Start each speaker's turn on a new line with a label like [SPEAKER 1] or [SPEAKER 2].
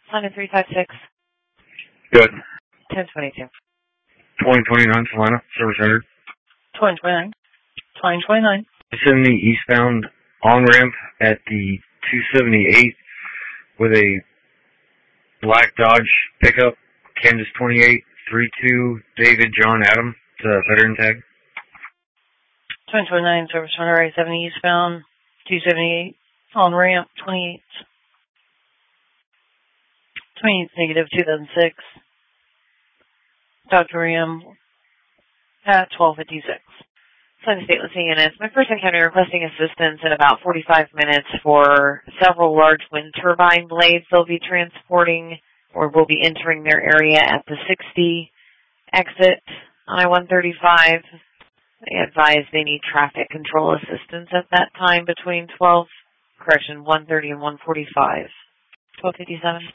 [SPEAKER 1] Simon 356.
[SPEAKER 2] Good.
[SPEAKER 1] 1022.
[SPEAKER 2] 2029 Salina, service rendered.
[SPEAKER 1] 2029. 2029.
[SPEAKER 2] It's in the eastbound on-ramp at the 278 with a black Dodge pickup, Kansas 28, 32, David John Adam, veteran tag.
[SPEAKER 1] 2029, service runner I-70 eastbound, 278, on ramp, 28. 28 negative 2006. Dr. Ram at 1256.
[SPEAKER 3] Sun State Listening Units. My first encounter requesting assistance in about 45 minutes for several large wind turbine blades they'll be transporting or will be entering their area at the 60 exit on I-135. They advise they need traffic control assistance at that time between 1:30 and 1:45. 1257.